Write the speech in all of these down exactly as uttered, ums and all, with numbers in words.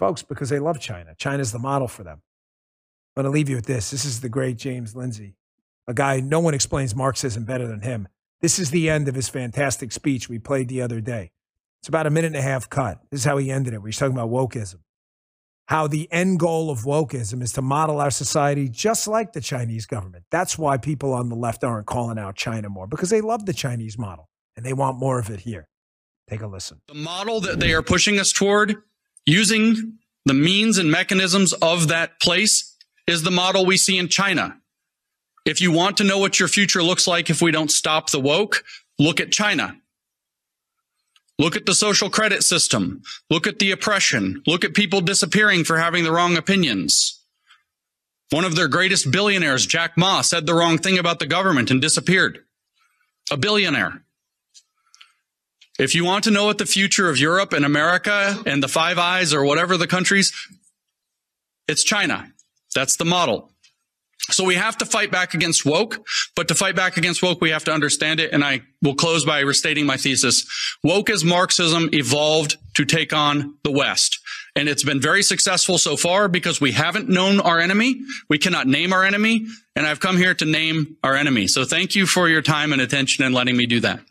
Folks, because they love China. China's the model for them. I'm going to leave you with this. This is the great James Lindsay, a guy, no one explains Marxism better than him. This is the end of his fantastic speech we played the other day. It's about a minute and a half cut. This is how he ended it. He's talking about wokeism. How the end goal of wokeism is to model our society just like the Chinese government. That's why people on the left aren't calling out China more, because they love the Chinese model and they want more of it here. Take a listen. The model that they are pushing us toward, using the means and mechanisms of that place, is the model we see in China. If you want to know what your future looks like if we don't stop the woke, look at China. Look at the social credit system. Look at the oppression. Look at people disappearing for having the wrong opinions. One of their greatest billionaires, Jack Ma, said the wrong thing about the government and disappeared. A billionaire. If you want to know what the future of Europe and America and the Five Eyes or whatever the countries, it's China. That's the model. So we have to fight back against woke, but to fight back against woke, we have to understand it. And I will close by restating my thesis. Woke as Marxism evolved to take on the West. And it's been very successful so far because we haven't known our enemy. We cannot name our enemy. And I've come here to name our enemy. So thank you for your time and attention and letting me do that.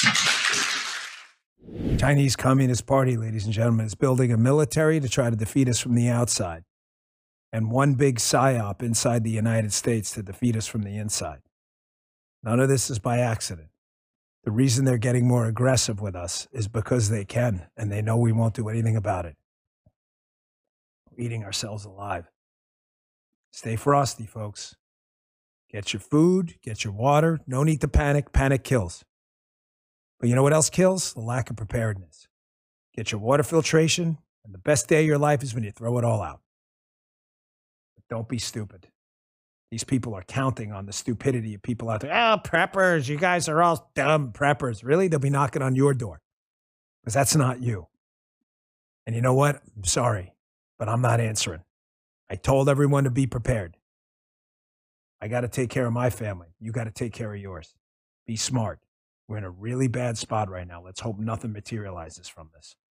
Chinese Communist Party, ladies and gentlemen, is building a military to try to defeat us from the outside. And one big psyop inside the United States to defeat us from the inside. None of this is by accident. The reason they're getting more aggressive with us is because they can, and they know we won't do anything about it. We're eating ourselves alive. Stay frosty, folks. Get your food, get your water. No need to panic. Panic kills. But you know what else kills? The lack of preparedness. Get your water filtration, and the best day of your life is when you throw it all out. Don't be stupid. These people are counting on the stupidity of people out there. Oh, preppers, you guys are all dumb preppers. Really? They'll be knocking on your door because that's not you. And you know what? I'm sorry, but I'm not answering. I told everyone to be prepared. I got to take care of my family. You got to take care of yours. Be smart. We're in a really bad spot right now. Let's hope nothing materializes from this.